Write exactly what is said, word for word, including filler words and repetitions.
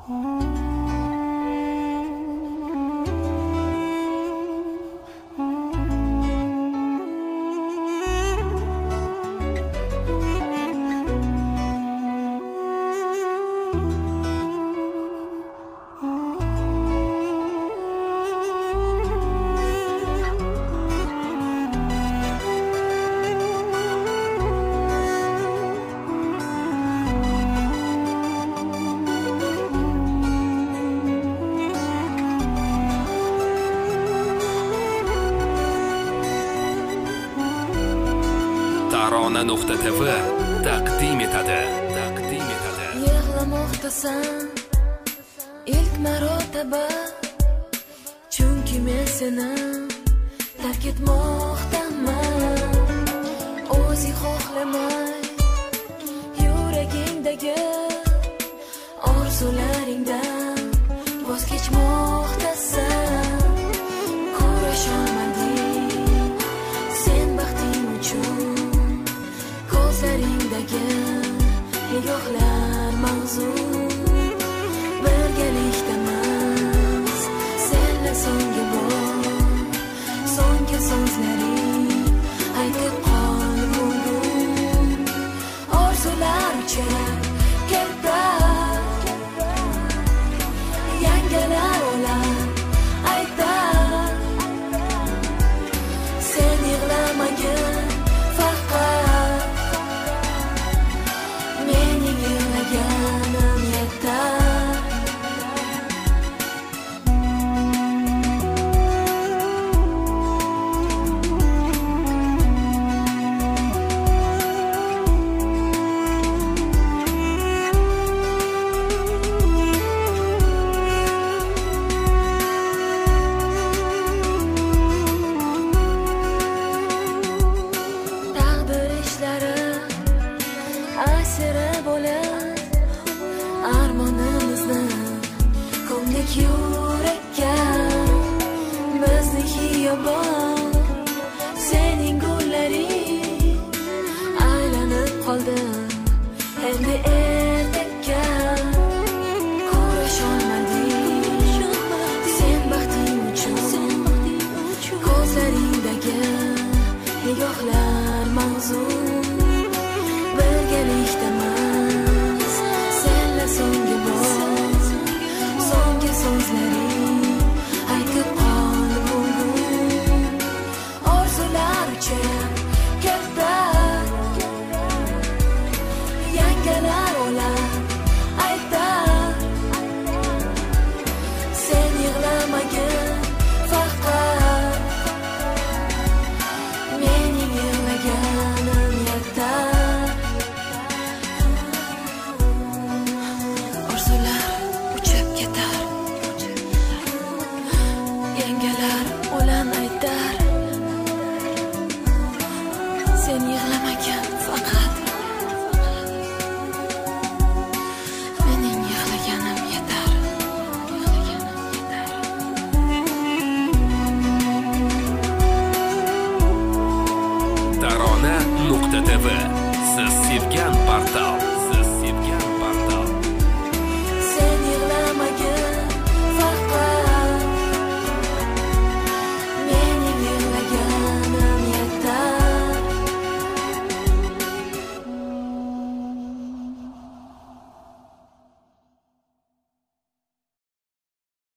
Tarona nuqta tv taqdim etadi. Taqdim etadi. Yig'lamoqdasan ilk marotaba, chunki men seni tark etmoqdaman. O'zing xohlamay yuragingdagi orzularingdan voz kechmoqdasan. Kurasholmading sen baxting uchun, ko'zlaringdagi nigohlar mavzun. Birgalikdamiz senla so'nggi bor, so'nggi so'zlaring aytib qol bugun. Orzular uchar keltar, yangilar olar aytar. Sen yig'lamagin faqat, mening yig'laganim yetar. Taqdir ishlari asiri bo'lib, armonimizni ko'mdik yurakka. Bizniki yobon sening gullaring aylanib qoldi endi ertakka. Kurasholmading sen baxting uchun, ko'zlaringdagi nigohlar mavzun.